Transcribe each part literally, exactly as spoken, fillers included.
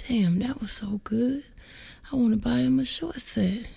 Damn, that was so good. I want to buy him a short set.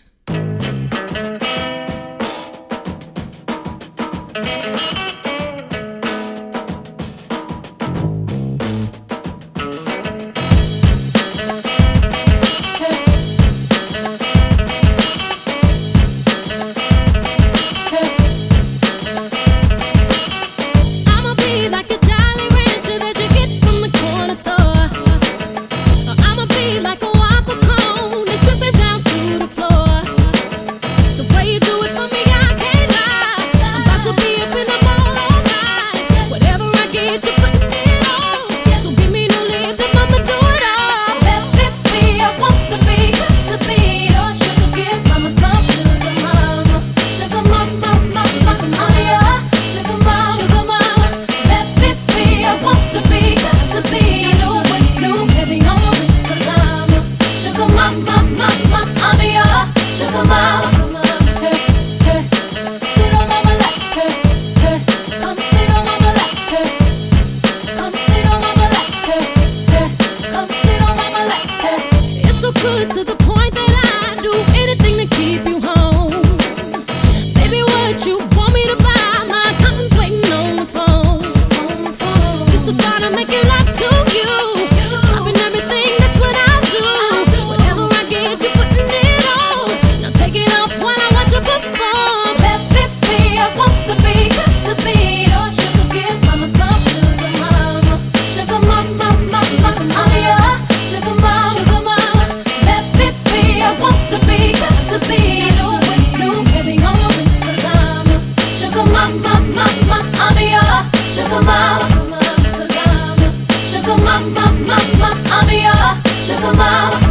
Good to the point that I do anything to keep you home. Baby, what you want me to buy? My accountant's waiting on the phone. Just a thought of making love to you, dropping everything, that's what I'll do. Whatever I get, you putting it on. Now take it off while I watch you perform. Baby, I want to be, got to be your sugar, give mama some sugar mama. Sugar mama, mama, mama, mama, yeah. Sugar mama, sugar mama. Wants to be, got to be new, new, baby on the wrist, 'cause I'm a sugar mama, mama, I'm your sugar mama, 'cause I'm a sugar mama, mama, I'm your sugar mama.